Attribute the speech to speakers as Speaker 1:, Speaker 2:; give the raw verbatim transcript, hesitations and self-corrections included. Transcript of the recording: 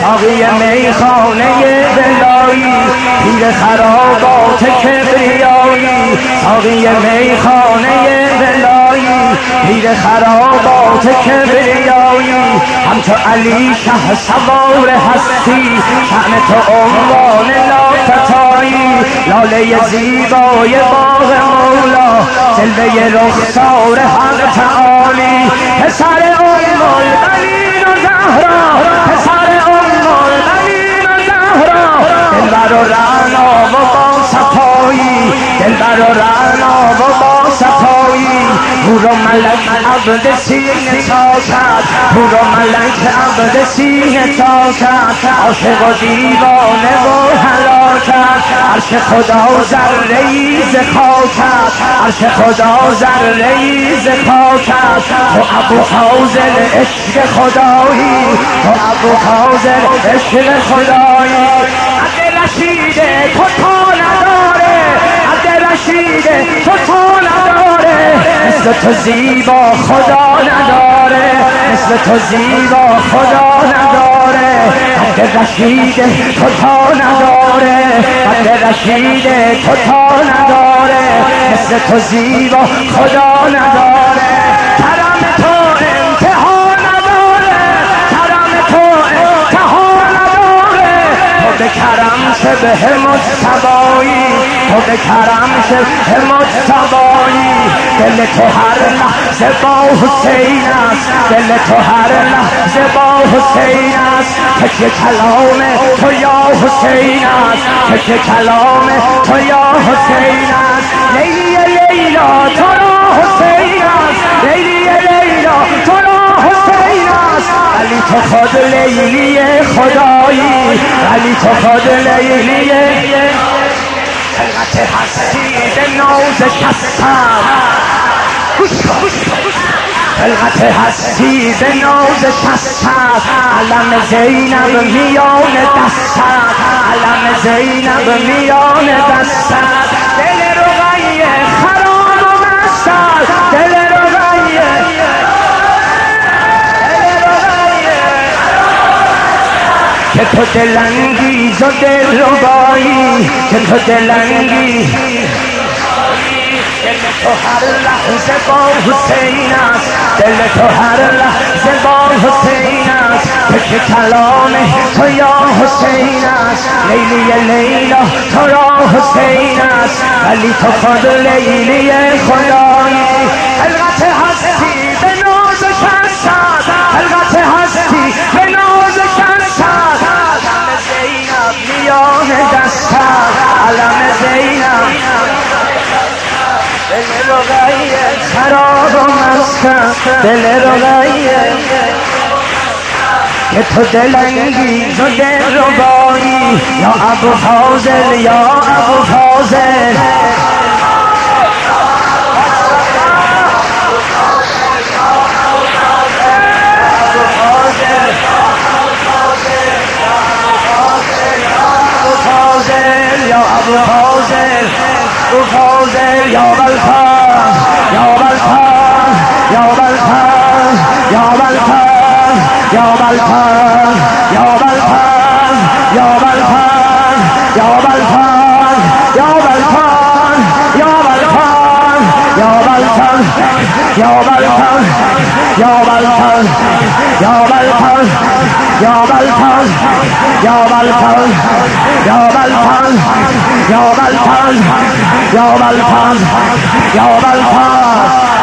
Speaker 1: ساقی میخانه بلایی، پیر خرابات کبریایی، ساقی میخانه بلایی، پیر خرابات کبریایی، همچو علی شه سوار هستی، شأن تو عنوان لافتایی، لاله زیبای باغ مولا، جلوه رخسار حق تعالی، پسر ام البنین و زهرا، پسر ام البنین و زهرا، دلبر و رعنا و با صفایی، دلبر و رعنا و با صفایی، هور و ملک عبد سینه تا کرد، هور و ملک عبد سینه تا کرد، عاشق و دیوانه و هلاکت، عرش خدا ذره‌ای ز خاکت، عرش خدا ذره‌ای ز خاکت، تو ابو فاضل عشق خدایی، تو ابو فاضل عشق خدایی، عبد رشید تو تا نداره، عبد رشید تو تا نداره، مثل تو زیبا خدا نداره، مثل تو زیبا خدا نداره، عبد رشید تو تا نداره، عبد رشید تو تا نداره، مثل تو زیبا خدا نداره، کرم تو انتها نداره، کرم تو انتها نداره، تو به کرم شبه مجتبایی، تو به کرم شبه مجتبایی، دل تو هر لحظه با حسین است، دل تو هر لحظه با حسین است، تکیه کلام تو یا حسین است، تکیه کلام تو یا حسین است، لیلی لیلا تو را حسین است، لیلی لیلا تو را حسین است، علی تو خود لیلی خدایی، علی تو خود لیلی خلقت هستی به نازش هستم، خلقت هستی به نازش هستم، علم زینب میان دستم، علم زینب میان دستم، دل رقیه خراب و مستم، دل رقیه که تو دلانگیز و دل ربایی، که تو دلانگیز، دل تو هر لحظه با حسین است، دل تو هر لحظه با حسین است، تکیه کلام تو یا حسین است، لیلی لیلا تو را حسین است، ولی تو خود لیلی خدایی، خلقت هستی به نازش هستم، خلقت هستی به نازش هستم، علم زینب میان دستم، علم زینب، دل رقیه خراب و مستم، دل رقیه که تو دلانگیز و دل ربایی، یا ابو فاضل یا ابو فاضل، یا ابو فاضل، ابو فاضل یا بلفان، یا بلفان، یا بلفان، یا بلفان، یا بلفان، یا بلفان، یا بلفان، یا بلفان، یا بلفان، یا بلفان، یا بلفان، یا بلفان، یا بلفان، یا بلفان، یا بلفان، یا بلفان، یا بلفان، یا بلفان، یا بلفان، یا بلفان.